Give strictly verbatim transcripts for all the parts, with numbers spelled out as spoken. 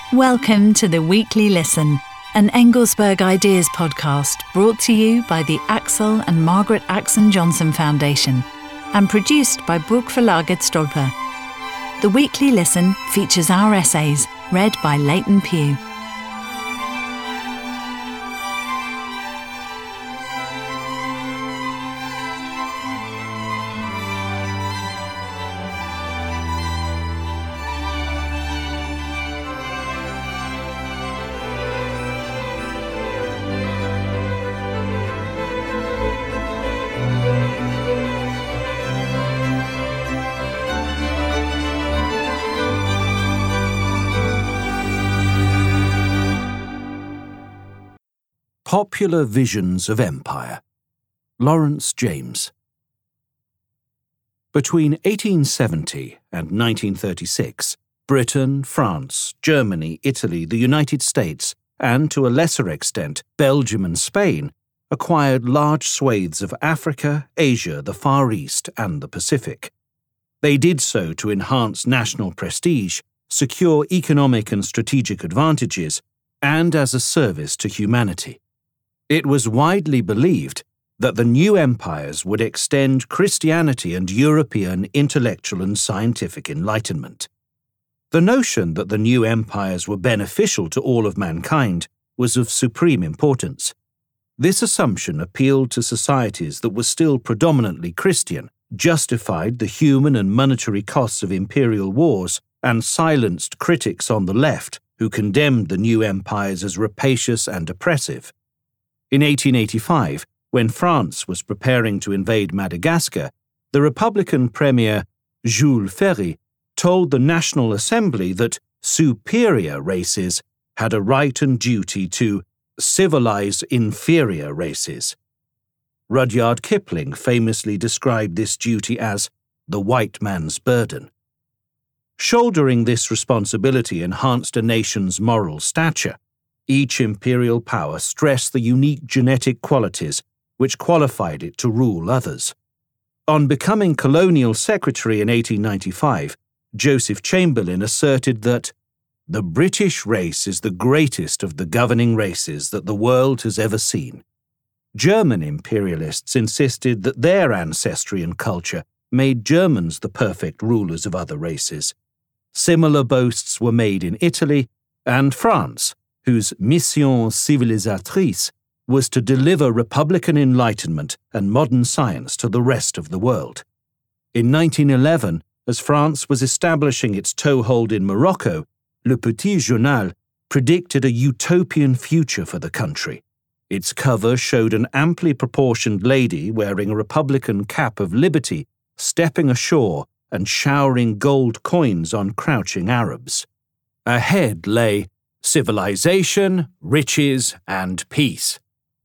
Welcome to the Weekly Listen, an Engelsberg Ideas podcast brought to you by the Axel and Margaret Axon Johnson Foundation and produced by Burgverlaget Stolper. The Weekly Listen features our essays read by Leighton Pugh. Popular Visions of Empire. Lawrence James. Between eighteen seventy and nineteen thirty-six, Britain, France, Germany, Italy, the United States, and to a lesser extent Belgium and Spain, acquired large swathes of Africa, Asia, the Far East, and the Pacific. They did so to enhance national prestige, secure economic and strategic advantages, and as a service to humanity. It was widely believed that the new empires would extend Christianity and European intellectual and scientific enlightenment. The notion that the new empires were beneficial to all of mankind was of supreme importance. This assumption appealed to societies that were still predominantly Christian, justified the human and monetary costs of imperial wars, and silenced critics on the left who condemned the new empires as rapacious and oppressive. In eighteen eighty-five, when France was preparing to invade Madagascar, the Republican Premier Jules Ferry told the National Assembly that superior races had a right and duty to civilize inferior races. Rudyard Kipling famously described this duty as the white man's burden. Shouldering this responsibility enhanced a nation's moral stature. Each imperial power stressed the unique genetic qualities which qualified it to rule others. On becoming colonial secretary in eighteen ninety-five, Joseph Chamberlain asserted that the British race is the greatest of the governing races that the world has ever seen. German imperialists insisted that their ancestry and culture made Germans the perfect rulers of other races. Similar boasts were made in Italy and France, whose mission civilisatrice was to deliver republican enlightenment and modern science to the rest of the world. In nineteen eleven, as France was establishing its toehold in Morocco, Le Petit Journal predicted a utopian future for the country. Its cover showed an amply proportioned lady wearing a republican cap of liberty, stepping ashore and showering gold coins on crouching Arabs. Ahead lay civilization, riches, and peace.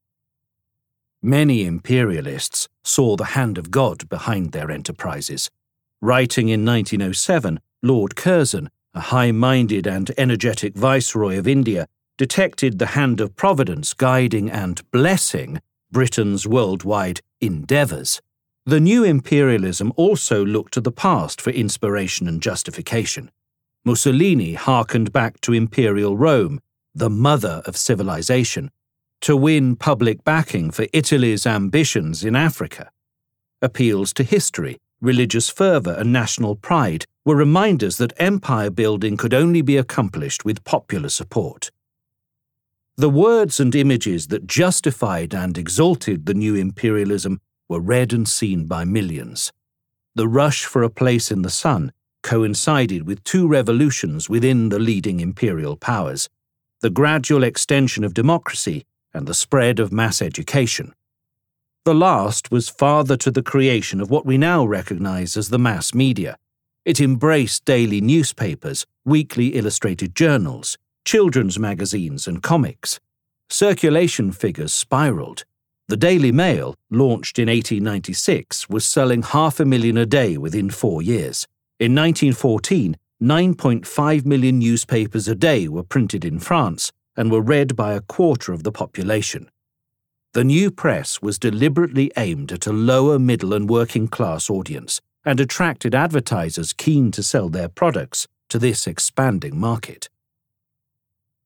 Many imperialists saw the hand of God behind their enterprises. Writing in nineteen oh seven, Lord Curzon, a high-minded and energetic viceroy of India, detected the hand of Providence guiding and blessing Britain's worldwide endeavours. The new imperialism also looked to the past for inspiration and justification. Mussolini hearkened back to Imperial Rome, the mother of civilization, to win public backing for Italy's ambitions in Africa. Appeals to history, religious fervour, and national pride were reminders that empire building could only be accomplished with popular support. The words and images that justified and exalted the new imperialism were read and seen by millions. The rush for a place in the sun coincided with two revolutions within the leading imperial powers, the gradual extension of democracy and the spread of mass education. The last was father to the creation of what we now recognize as the mass media. It embraced daily newspapers, weekly illustrated journals, children's magazines and comics. Circulation figures spiraled. The Daily Mail, launched in eighteen ninety-six, was selling half a million a day within four years. In nineteen fourteen, nine point five million newspapers a day were printed in France and were read by a quarter of the population. The new press was deliberately aimed at a lower middle and working class audience and attracted advertisers keen to sell their products to this expanding market.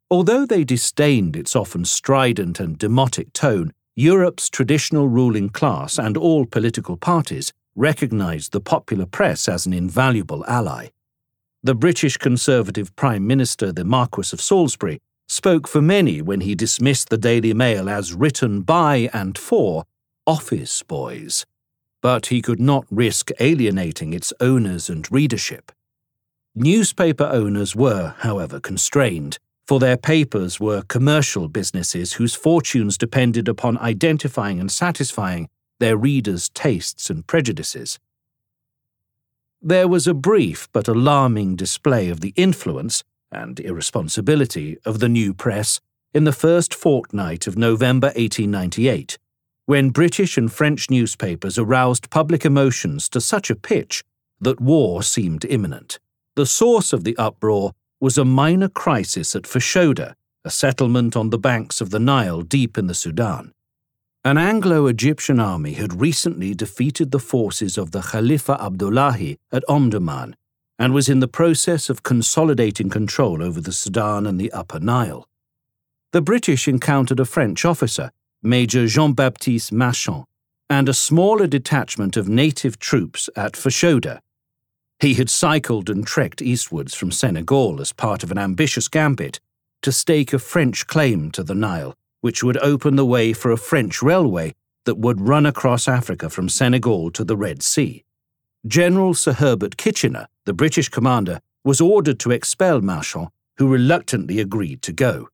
Although they disdained its often strident and demotic tone, Europe's traditional ruling class and all political parties recognized the popular press as an invaluable ally. The British Conservative Prime Minister, the Marquess of Salisbury, spoke for many when he dismissed the Daily Mail as written by and for office boys. But he could not risk alienating its owners and readership. Newspaper owners were, however, constrained, for their papers were commercial businesses whose fortunes depended upon identifying and satisfying their readers' tastes and prejudices. There was a brief but alarming display of the influence and irresponsibility of the new press in the first fortnight of November eighteen ninety-eight, when British and French newspapers aroused public emotions to such a pitch that war seemed imminent. The source of the uproar was a minor crisis at Fashoda, a settlement on the banks of the Nile deep in the Sudan. An Anglo-Egyptian army had recently defeated the forces of the Khalifa Abdullahi at Omdurman and was in the process of consolidating control over the Sudan and the Upper Nile. The British encountered a French officer, Major Jean-Baptiste Marchand, and a smaller detachment of native troops at Fashoda. He had cycled and trekked eastwards from Senegal as part of an ambitious gambit to stake a French claim to the Nile, which would open the way for a French railway that would run across Africa from Senegal to the Red Sea. General Sir Herbert Kitchener, the British commander, was ordered to expel Marchand, who reluctantly agreed to go.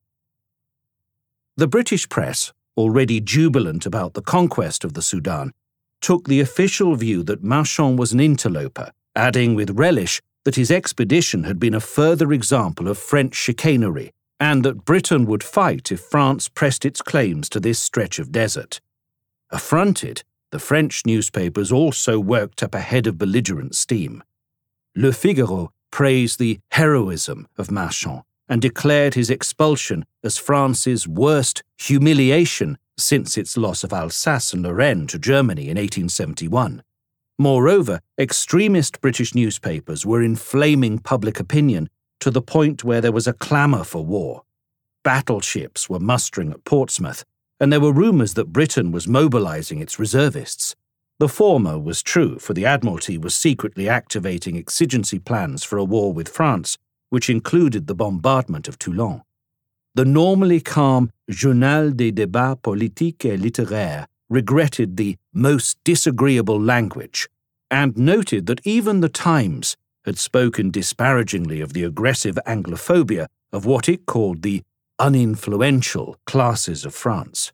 The British press, already jubilant about the conquest of the Sudan, took the official view that Marchand was an interloper, adding with relish that his expedition had been a further example of French chicanery and that Britain would fight if France pressed its claims to this stretch of desert. Affronted, the French newspapers also worked up a head of belligerent steam. Le Figaro praised the heroism of Marchand and declared his expulsion as France's worst humiliation since its loss of Alsace and Lorraine to Germany in eighteen seventy-one. Moreover, extremist British newspapers were inflaming public opinion to the point where there was a clamour for war. Battleships were mustering at Portsmouth, and there were rumours that Britain was mobilising its reservists. The former was true, for the Admiralty was secretly activating exigency plans for a war with France, which included the bombardment of Toulon. The normally calm Journal des débats politiques et littéraires regretted the most disagreeable language and noted that even the Times had spoken disparagingly of the aggressive Anglophobia of what it called the uninfluential classes of France.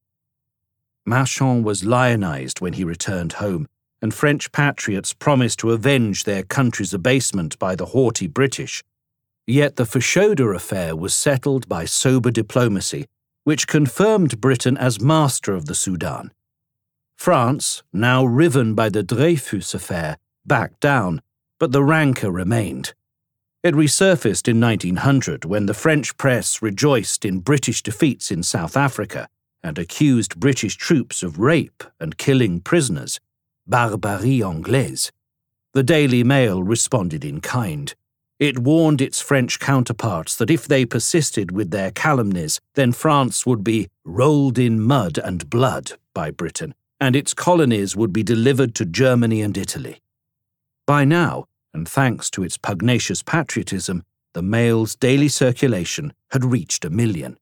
Marchand was lionized when he returned home, and French patriots promised to avenge their country's abasement by the haughty British. Yet the Fashoda affair was settled by sober diplomacy, which confirmed Britain as master of the Sudan. France, now riven by the Dreyfus affair, backed down, but the rancour remained. It resurfaced in nineteen hundred when the French press rejoiced in British defeats in South Africa and accused British troops of rape and killing prisoners, barbarie anglaise. The Daily Mail responded in kind. It warned its French counterparts that if they persisted with their calumnies, then France would be rolled in mud and blood by Britain, and its colonies would be delivered to Germany and Italy. By now, and thanks to its pugnacious patriotism, the Mail's daily circulation had reached a million.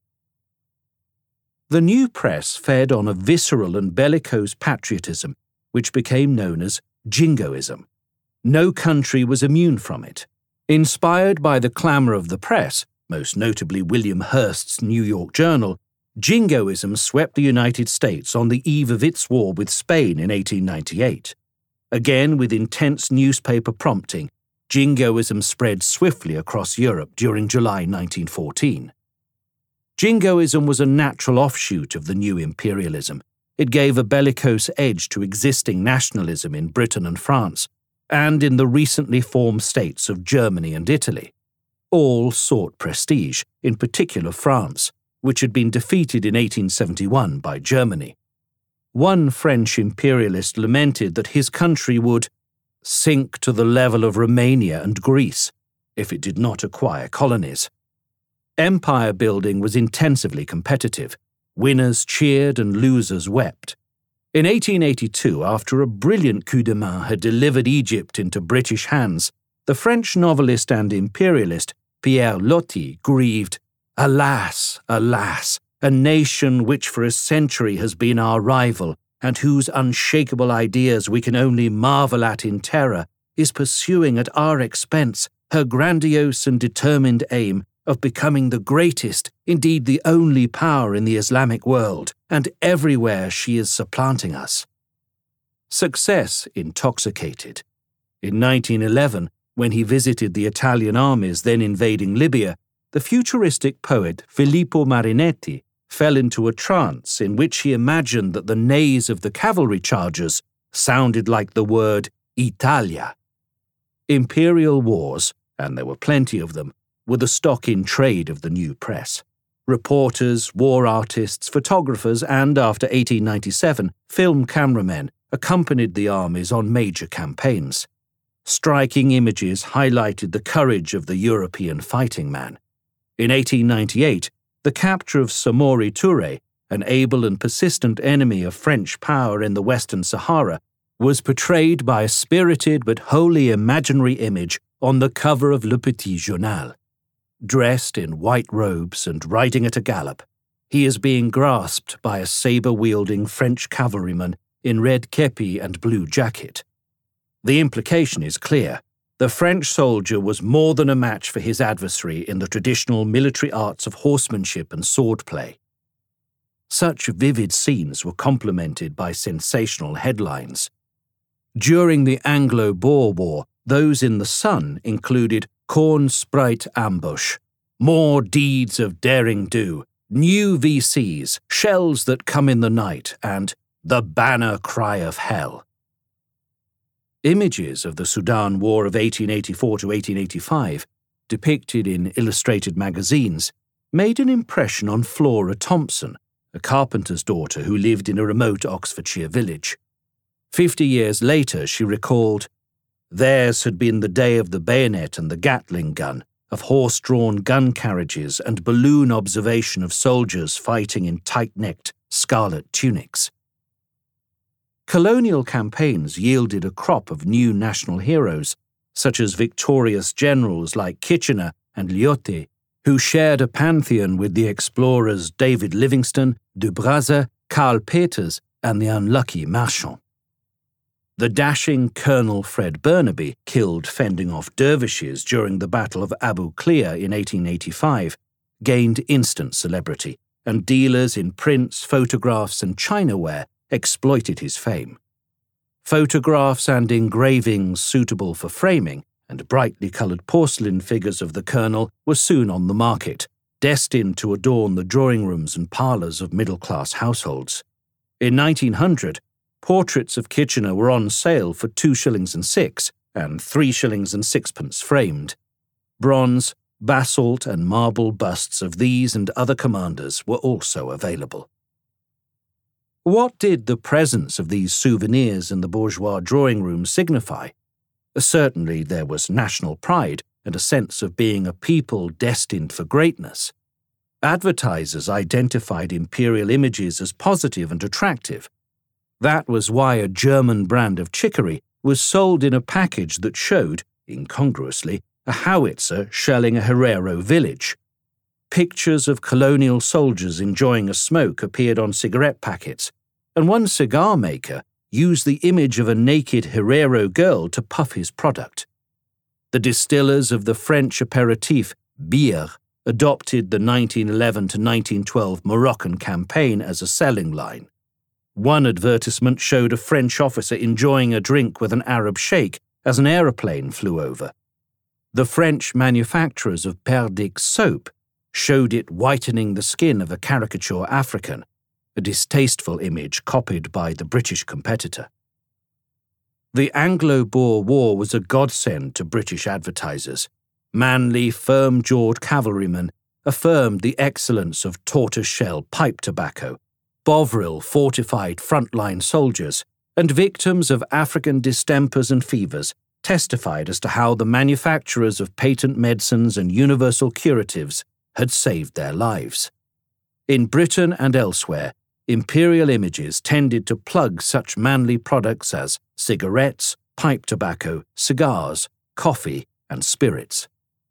The new press fed on a visceral and bellicose patriotism, which became known as jingoism. No country was immune from it. Inspired by the clamour of the press, most notably William Hearst's New York Journal, jingoism swept the United States on the eve of its war with Spain in eighteen ninety-eight. Again, with intense newspaper prompting, jingoism spread swiftly across Europe during July nineteen fourteen. Jingoism was a natural offshoot of the new imperialism. It gave a bellicose edge to existing nationalism in Britain and France, and in the recently formed states of Germany and Italy. All sought prestige, in particular France, which had been defeated in eighteen seventy-one by Germany. One French imperialist lamented that his country would sink to the level of Romania and Greece if it did not acquire colonies. Empire building was intensively competitive. Winners cheered and losers wept. In eighteen eighty-two, after a brilliant coup de main had delivered Egypt into British hands, the French novelist and imperialist Pierre Loti grieved, "Alas, alas, a nation which for a century has been our rival, and whose unshakable ideas we can only marvel at in terror, is pursuing at our expense her grandiose and determined aim of becoming the greatest, indeed the only power in the Islamic world, and everywhere she is supplanting us." Success intoxicated. In nineteen eleven, when he visited the Italian armies then invading Libya, the futuristic poet Filippo Marinetti fell into a trance in which he imagined that the neighs of the cavalry chargers sounded like the word Italia. Imperial wars, and there were plenty of them, were the stock in trade of the new press. Reporters, war artists, photographers, and, after eighteen ninety-seven, film cameramen accompanied the armies on major campaigns. Striking images highlighted the courage of the European fighting man. In eighteen ninety-eight, the capture of Samori Touré, an able and persistent enemy of French power in the Western Sahara, was portrayed by a spirited but wholly imaginary image on the cover of Le Petit Journal. Dressed in white robes and riding at a gallop, he is being grasped by a saber-wielding French cavalryman in red kepi and blue jacket. The implication is clear. The French soldier was more than a match for his adversary in the traditional military arts of horsemanship and swordplay. Such vivid scenes were complemented by sensational headlines. During the Anglo-Boer War, those in the Sun included Cornspruit ambush, more deeds of daring do, new V Cs, shells that come in the night, and the banner cry of hell. Images of the Sudan War of eighteen eighty-four to eighteen eighty-five, depicted in illustrated magazines, made an impression on Flora Thompson, a carpenter's daughter who lived in a remote Oxfordshire village. Fifty years later, she recalled, "Theirs had been the day of the bayonet and the Gatling gun, of horse-drawn gun carriages and balloon observation of soldiers fighting in tight-necked scarlet tunics." Colonial campaigns yielded a crop of new national heroes, such as victorious generals like Kitchener and Lyoté, who shared a pantheon with the explorers David Livingstone, Du Brazza, Karl Peters, and the unlucky Marchand. The dashing Colonel Fred Burnaby, killed fending off dervishes during the Battle of Abu Klea in eighteen eighty-five, gained instant celebrity, and dealers in prints, photographs, and chinaware exploited his fame. Photographs and engravings suitable for framing and brightly coloured porcelain figures of the colonel were soon on the market, destined to adorn the drawing rooms and parlours of middle-class households. In nineteen hundred, portraits of Kitchener were on sale for two shillings and six and three shillings and sixpence framed. Bronze, basalt and marble busts of these and other commanders were also available. What did the presence of these souvenirs in the bourgeois drawing room signify? Certainly there was national pride and a sense of being a people destined for greatness. Advertisers identified imperial images as positive and attractive. That was why a German brand of chicory was sold in a package that showed, incongruously, a howitzer shelling a Herero village. Pictures of colonial soldiers enjoying a smoke appeared on cigarette packets, and one cigar maker used the image of a naked Herero girl to puff his product. The distillers of the French aperitif Bière adopted the nineteen eleven to nineteen twelve Moroccan campaign as a selling line. One advertisement showed a French officer enjoying a drink with an Arab sheikh as an aeroplane flew over. The French manufacturers of Perdix soap showed it whitening the skin of a caricature African, a distasteful image copied by the British competitor. The Anglo-Boer War was a godsend to British advertisers. Manly, firm-jawed cavalrymen affirmed the excellence of tortoise-shell pipe tobacco, Bovril fortified frontline soldiers, and victims of African distempers and fevers testified as to how the manufacturers of patent medicines and universal curatives had saved their lives. In Britain and elsewhere, imperial images tended to plug such manly products as cigarettes, pipe tobacco, cigars, coffee, and spirits.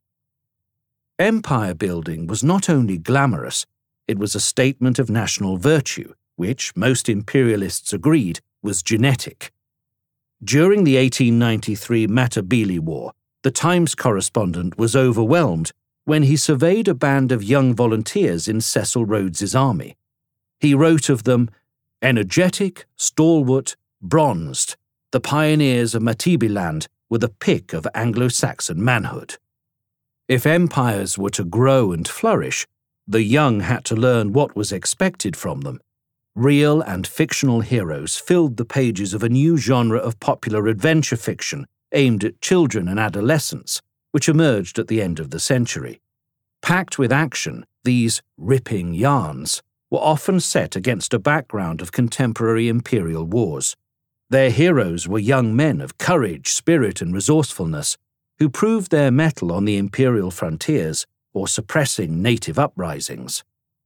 Empire building was not only glamorous, it was a statement of national virtue, which most imperialists agreed was genetic. During the eighteen ninety-three Matabele War, the Times correspondent was overwhelmed when he surveyed a band of young volunteers in Cecil Rhodes's army. He wrote of them, "Energetic, stalwart, bronzed, the pioneers of Matabeleland were the pick of Anglo-Saxon manhood." If empires were to grow and flourish, the young had to learn what was expected from them. Real and fictional heroes filled the pages of a new genre of popular adventure fiction aimed at children and adolescents, which emerged at the end of the century. Packed with action, these ripping yarns were often set against a background of contemporary imperial wars. Their heroes were young men of courage, spirit, and resourcefulness who proved their mettle on the imperial frontiers or suppressing native uprisings.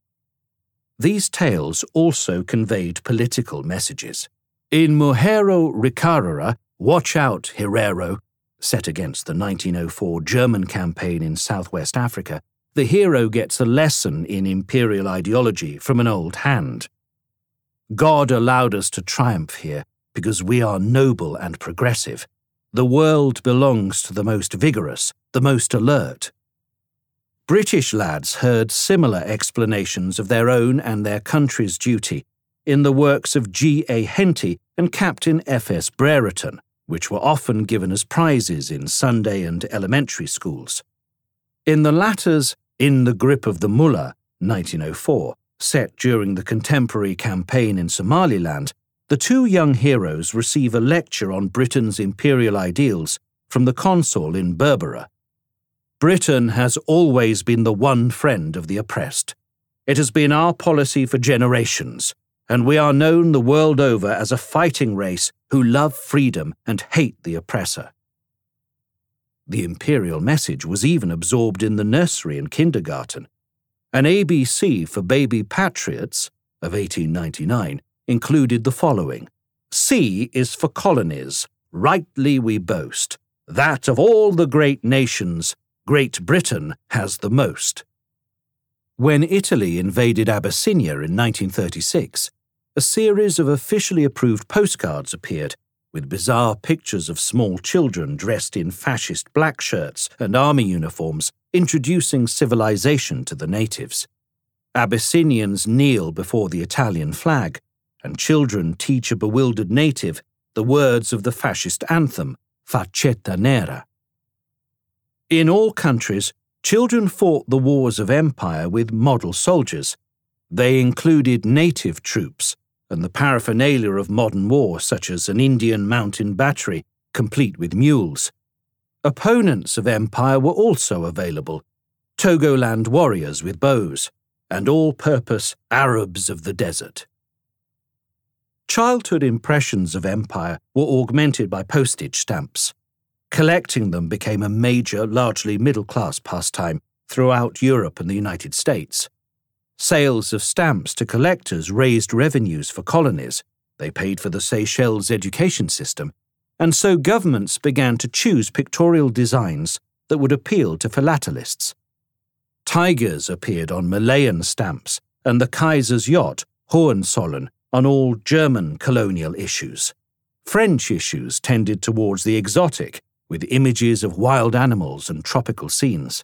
These tales also conveyed political messages. In Mujero Ricarera, Watch Out, Herero, set against the nineteen oh four German campaign in southwest Africa, the hero gets a lesson in imperial ideology from an old hand. God allowed us to triumph here because we are noble and progressive. The world belongs to the most vigorous, the most alert. British lads heard similar explanations of their own and their country's duty in the works of G. A. Henty and Captain F. S. Brereton, which were often given as prizes in Sunday and elementary schools. In the latter's In the Grip of the Mullah, nineteen oh four, set during the contemporary campaign in Somaliland, the two young heroes receive a lecture on Britain's imperial ideals from the consul in Berbera. Britain has always been the one friend of the oppressed. It has been our policy for generations, and we are known the world over as a fighting race who love freedom and hate the oppressor. The imperial message was even absorbed in the nursery and kindergarten. An A B C for Baby Patriots of eighteen ninety-nine included the following: C is for colonies, rightly we boast, that of all the great nations, Great Britain has the most. When Italy invaded Abyssinia in nineteen thirty-six, a series of officially approved postcards appeared, with bizarre pictures of small children dressed in fascist black shirts and army uniforms, introducing civilization to the natives. Abyssinians kneel before the Italian flag, and children teach a bewildered native the words of the fascist anthem, Faccetta Nera. In all countries, children fought the wars of empire with model soldiers. They included native troops and the paraphernalia of modern war, such as an Indian mountain battery, complete with mules. Opponents of empire were also available: Togoland warriors with bows, and all-purpose Arabs of the desert. Childhood impressions of empire were augmented by postage stamps. Collecting them became a major, largely middle-class pastime throughout Europe and the United States. Sales of stamps to collectors raised revenues for colonies. They paid for the Seychelles education system, and so governments began to choose pictorial designs that would appeal to philatelists. Tigers appeared on Malayan stamps, and the Kaiser's yacht, Hohenzollern, on all German colonial issues. French issues tended towards the exotic, with images of wild animals and tropical scenes.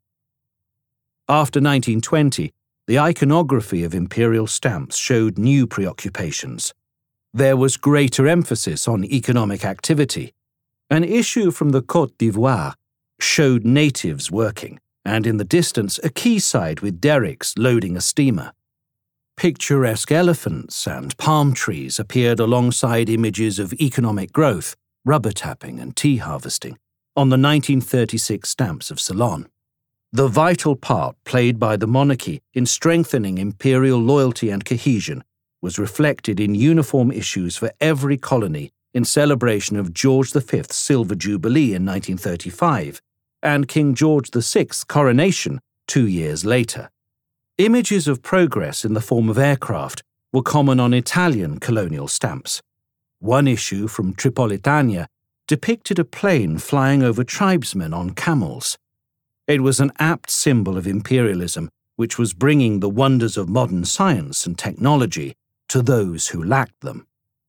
After nineteen twenty, the iconography of imperial stamps showed new preoccupations. There was greater emphasis on economic activity. An issue from the Côte d'Ivoire showed natives working, and in the distance a quayside with derricks loading a steamer. Picturesque elephants and palm trees appeared alongside images of economic growth, rubber tapping and tea harvesting, on the nineteen thirty-six stamps of Ceylon. The vital part played by the monarchy in strengthening imperial loyalty and cohesion was reflected in uniform issues for every colony in celebration of George the Fifth's Silver Jubilee in nineteen thirty-five and King George the Sixth's coronation two years later. Images of progress in the form of aircraft were common on Italian colonial stamps. One issue from Tripolitania depicted a plane flying over tribesmen on camels. It was an apt symbol of imperialism, which was bringing the wonders of modern science and technology to those who lacked them.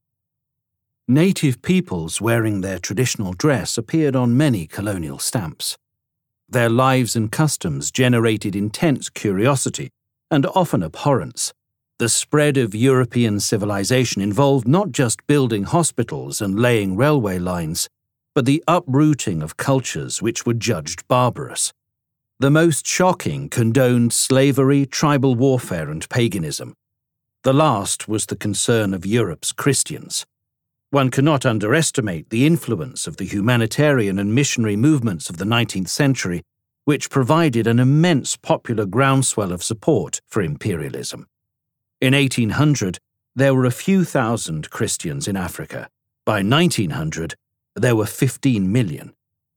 Native peoples wearing their traditional dress appeared on many colonial stamps. Their lives and customs generated intense curiosity and often abhorrence. The spread of European civilization involved not just building hospitals and laying railway lines, but the uprooting of cultures which were judged barbarous. The most shocking condoned slavery, tribal warfare, and paganism. The last was the concern of Europe's Christians. One cannot underestimate the influence of the humanitarian and missionary movements of the nineteenth century, which provided an immense popular groundswell of support for imperialism. In eighteen hundred, there were a few thousand Christians in Africa. By nineteen hundred, there were fifteen million.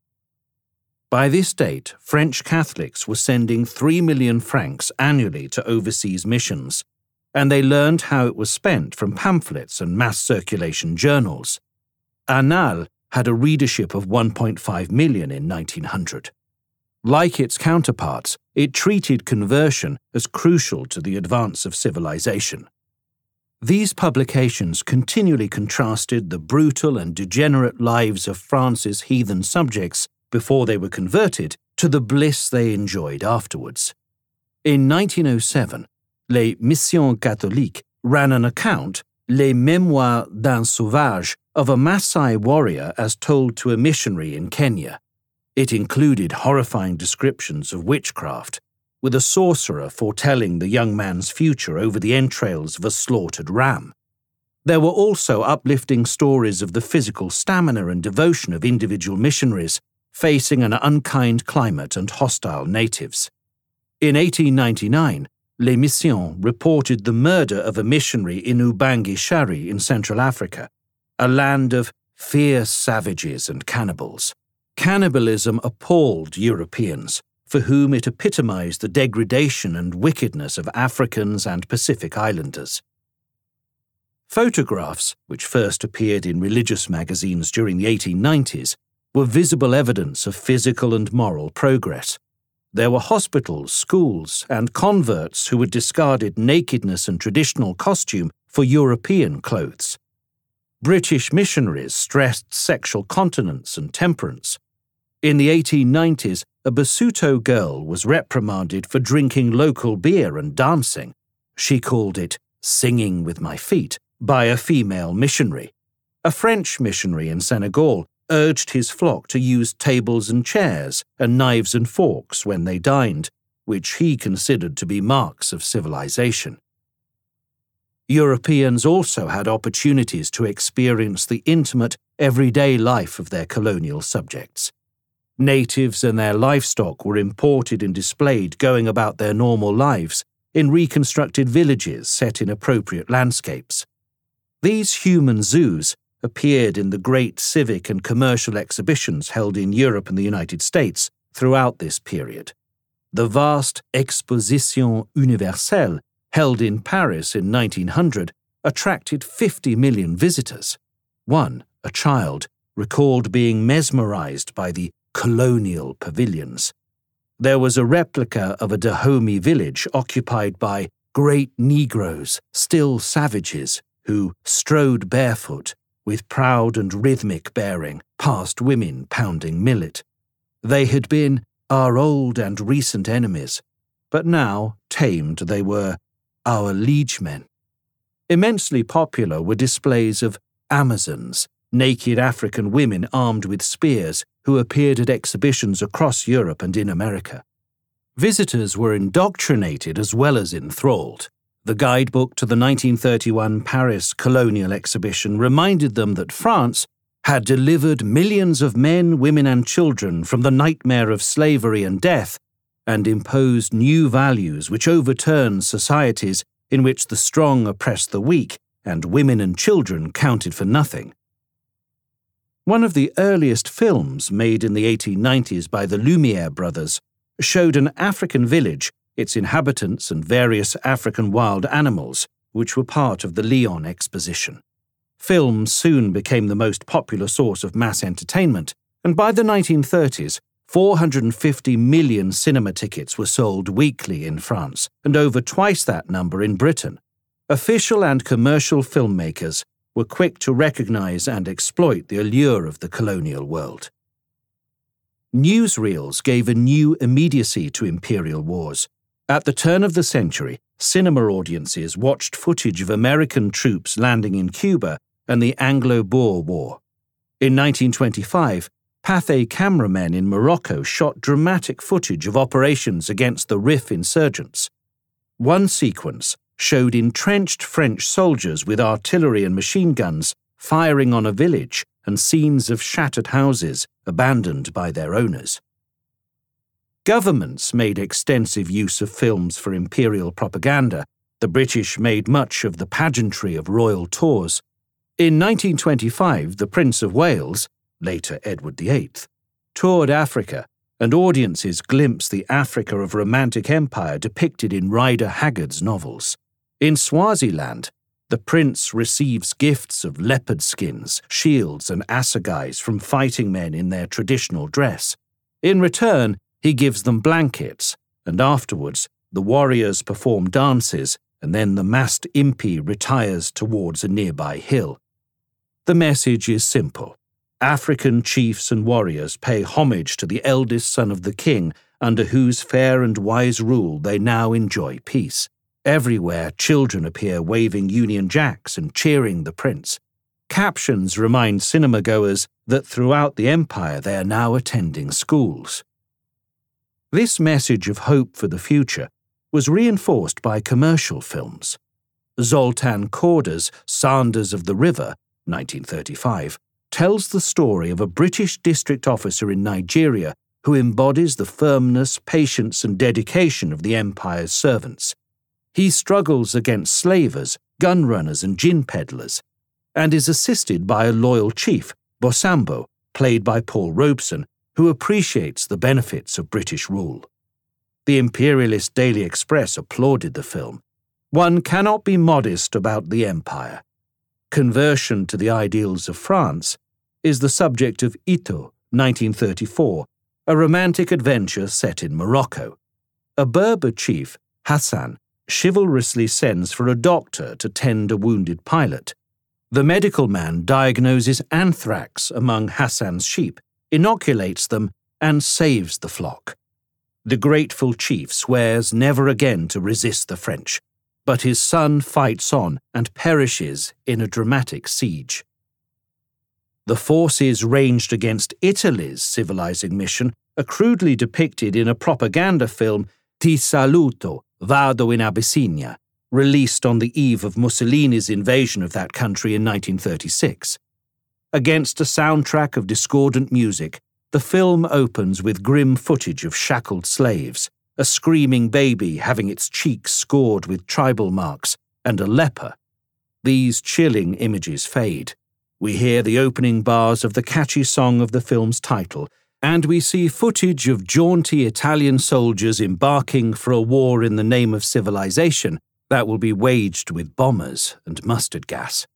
By this date, French Catholics were sending three million francs annually to overseas missions, and they learned how it was spent from pamphlets and mass circulation journals. Annales had a readership of one point five million in nineteen hundred. Like its counterparts, it treated conversion as crucial to the advance of civilization. These publications continually contrasted the brutal and degenerate lives of France's heathen subjects before they were converted to the bliss they enjoyed afterwards. In nineteen oh seven, Les Missions Catholiques ran an account, Les Mémoires d'un Sauvage, of a Maasai warrior as told to a missionary in Kenya. It included horrifying descriptions of witchcraft, with a sorcerer foretelling the young man's future over the entrails of a slaughtered ram. There were also uplifting stories of the physical stamina and devotion of individual missionaries facing an unkind climate and hostile natives. In eighteen ninety-nine, Les Missions reported the murder of a missionary in Ubangi Shari in Central Africa, a land of fierce savages and cannibals. Cannibalism appalled Europeans, for whom it epitomized the degradation and wickedness of Africans and Pacific Islanders. Photographs, which first appeared in religious magazines during the eighteen nineties, were visible evidence of physical and moral progress. There were hospitals, schools, and converts who had discarded nakedness and traditional costume for European clothes. British missionaries stressed sexual continence and temperance. In the eighteen nineties, a Basuto girl was reprimanded for drinking local beer and dancing. She called it "singing with my feet" by a female missionary. A French missionary in Senegal urged his flock to use tables and chairs and knives and forks when they dined, which he considered to be marks of civilization. Europeans also had opportunities to experience the intimate, everyday life of their colonial subjects. Natives and their livestock were imported and displayed going about their normal lives in reconstructed villages set in appropriate landscapes. These human zoos appeared in the great civic and commercial exhibitions held in Europe and the United States throughout this period. The vast Exposition Universelle, held in Paris in nineteen hundred, attracted fifty million visitors. One, a child, recalled being mesmerized by the colonial pavilions. There was a replica of a Dahomey village occupied by great Negroes, still savages, who strode barefoot, with proud and rhythmic bearing, past women pounding millet. They had been our old and recent enemies, but now, tamed, they were our liegemen. Immensely popular were displays of Amazons, naked African women armed with spears, who appeared at exhibitions across Europe and in America. Visitors were indoctrinated as well as enthralled. The guidebook to the nineteen thirty-one Paris Colonial Exhibition reminded them that France had delivered millions of men, women, and children from the nightmare of slavery and death, and imposed new values which overturned societies in which the strong oppressed the weak and women and children counted for nothing. One of the earliest films made in the eighteen nineties by the Lumiere brothers showed an African village, its inhabitants and various African wild animals, which were part of the Lyon Exposition. Film soon became the most popular source of mass entertainment, and by the nineteen thirties, four hundred fifty million cinema tickets were sold weekly in France, and over twice that number in Britain. Official and commercial filmmakers were quick to recognize and exploit the allure of the colonial world. Newsreels gave a new immediacy to imperial wars. At the turn of the century, cinema audiences watched footage of American troops landing in Cuba and the Anglo-Boer War. In nineteen twenty-five, Pathé cameramen in Morocco shot dramatic footage of operations against the Rif insurgents. One sequence showed entrenched French soldiers with artillery and machine guns firing on a village and scenes of shattered houses abandoned by their owners. Governments made extensive use of films for imperial propaganda. The British made much of the pageantry of royal tours. In nineteen twenty-five, the Prince of Wales, later Edward the Eighth, toured Africa, and audiences glimpsed the Africa of Romantic Empire depicted in Rider Haggard's novels. In Swaziland, the prince receives gifts of leopard skins, shields, and assegais from fighting men in their traditional dress. In return, he gives them blankets, and afterwards the warriors perform dances, and then the masked impi retires towards a nearby hill. The message is simple. African chiefs and warriors pay homage to the eldest son of the king, under whose fair and wise rule they now enjoy peace. Everywhere children appear waving Union Jacks and cheering the prince. Captions remind cinema-goers that throughout the empire they are now attending schools. This message of hope for the future was reinforced by commercial films. Zoltan Korda's Sanders of the River, nineteen thirty-five, tells the story of a British district officer in Nigeria who embodies the firmness, patience, and dedication of the empire's servants. He struggles against slavers, gun runners, and gin peddlers, and is assisted by a loyal chief, Bosambo, played by Paul Robeson, who appreciates the benefits of British rule. The imperialist Daily Express applauded the film. One cannot be modest about the empire. Conversion to the ideals of France is the subject of Ito, nineteen thirty-four, a romantic adventure set in Morocco. A Berber chief, Hassan, chivalrously sends for a doctor to tend a wounded pilot. The medical man diagnoses anthrax among Hassan's sheep, inoculates them, and saves the flock. The grateful chief swears never again to resist the French, but his son fights on and perishes in a dramatic siege. The forces ranged against Italy's civilizing mission are crudely depicted in a propaganda film, Ti saluto, vado in Abyssinia, released on the eve of Mussolini's invasion of that country in nineteen thirty-six. Against a soundtrack of discordant music, the film opens with grim footage of shackled slaves, a screaming baby having its cheeks scored with tribal marks, and a leper. These chilling images fade. We hear the opening bars of the catchy song of the film's title, and we see footage of jaunty Italian soldiers embarking for a war in the name of civilization that will be waged with bombers and mustard gas.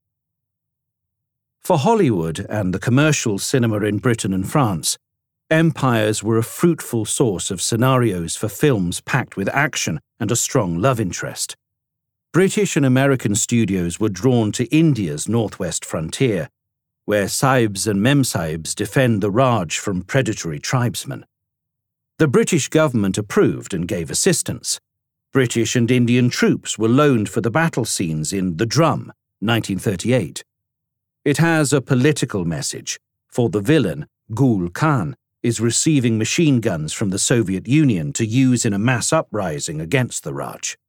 For Hollywood and the commercial cinema in Britain and France, empires were a fruitful source of scenarios for films packed with action and a strong love interest. British and American studios were drawn to India's northwest frontier, where Sahibs and Memsahibs defend the Raj from predatory tribesmen. The British government approved and gave assistance. British and Indian troops were loaned for the battle scenes in The Drum, nineteen thirty-eight. It has a political message, for the villain, Gul Khan, is receiving machine guns from the Soviet Union to use in a mass uprising against the Raj.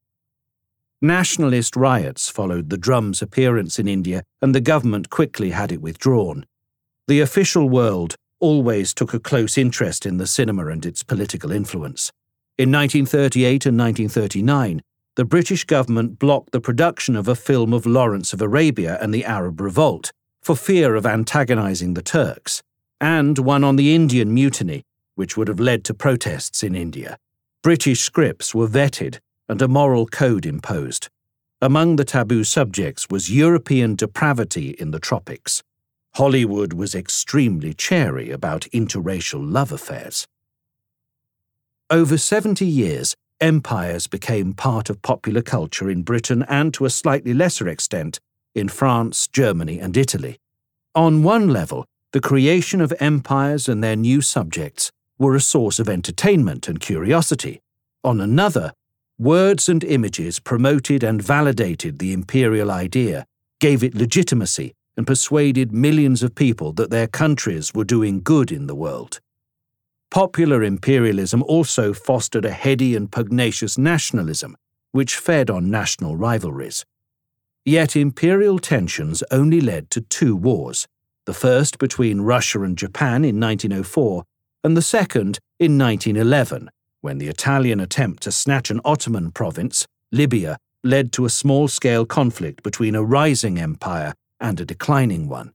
Nationalist riots followed The Drum's appearance in India, and the government quickly had it withdrawn. The official world always took a close interest in the cinema and its political influence. In nineteen thirty-eight and nineteen thirty-nine, the British government blocked the production of a film of Lawrence of Arabia and the Arab Revolt for fear of antagonizing the Turks, and one on the Indian Mutiny, which would have led to protests in India. British scripts were vetted and a moral code imposed. Among the taboo subjects was European depravity in the tropics. Hollywood was extremely chary about interracial love affairs. Over seventy years, empires became part of popular culture in Britain and, to a slightly lesser extent, in France, Germany, and Italy. On one level, the creation of empires and their new subjects were a source of entertainment and curiosity. On another, words and images promoted and validated the imperial idea, gave it legitimacy, and persuaded millions of people that their countries were doing good in the world. Popular imperialism also fostered a heady and pugnacious nationalism, which fed on national rivalries. Yet imperial tensions only led to two wars, the first between Russia and Japan in nineteen oh four, and the second in nineteen eleven, when the Italian attempt to snatch an Ottoman province, Libya, led to a small-scale conflict between a rising empire and a declining one.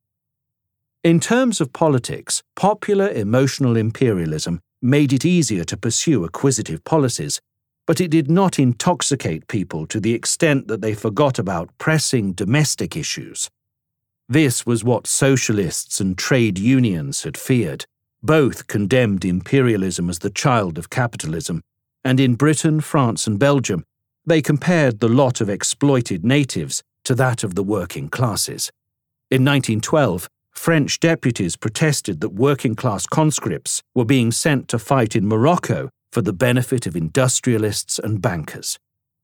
In terms of politics, popular emotional imperialism made it easier to pursue acquisitive policies, but it did not intoxicate people to the extent that they forgot about pressing domestic issues. This was what socialists and trade unions had feared. Both condemned imperialism as the child of capitalism, and in Britain, France, and Belgium, they compared the lot of exploited natives to that of the working classes. In nineteen twelve, French deputies protested that working-class conscripts were being sent to fight in Morocco for the benefit of industrialists and bankers.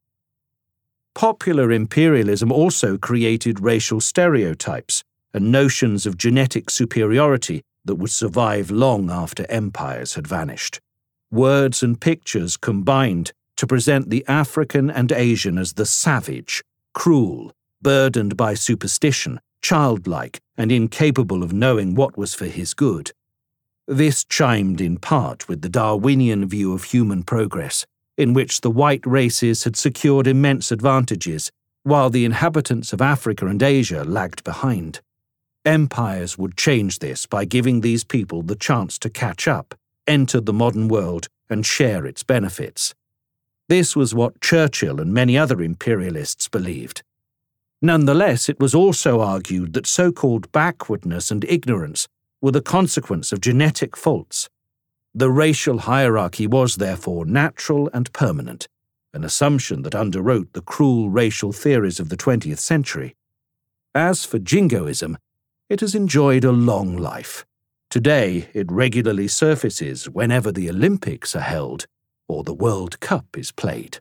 Popular imperialism also created racial stereotypes and notions of genetic superiority that would survive long after empires had vanished. Words and pictures combined to present the African and Asian as the savage, cruel, burdened by superstition, childlike, and incapable of knowing what was for his good. This chimed in part with the Darwinian view of human progress, in which the white races had secured immense advantages, while the inhabitants of Africa and Asia lagged behind. Empires would change this by giving these people the chance to catch up, enter the modern world, and share its benefits. This was what Churchill and many other imperialists believed. Nonetheless, it was also argued that so-called backwardness and ignorance were the consequence of genetic faults. The racial hierarchy was therefore natural and permanent, an assumption that underwrote the cruel racial theories of the twentieth century. As for jingoism, it has enjoyed a long life. Today, it regularly surfaces whenever the Olympics are held or the World Cup is played.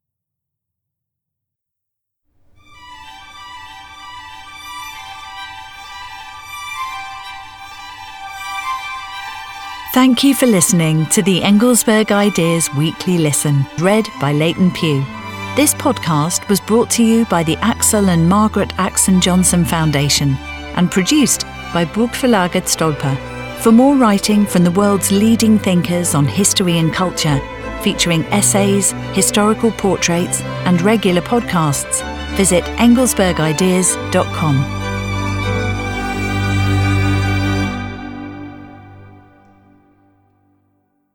Thank you for listening to the Engelsberg Ideas Weekly Listen, read by Leighton Pugh. This podcast was brought to you by the Axel and Margaret Axon Johnson Foundation and produced by Burgverlaget Stolper. For more writing from the world's leading thinkers on history and culture, featuring essays, historical portraits, and regular podcasts, visit engelsberg ideas dot com.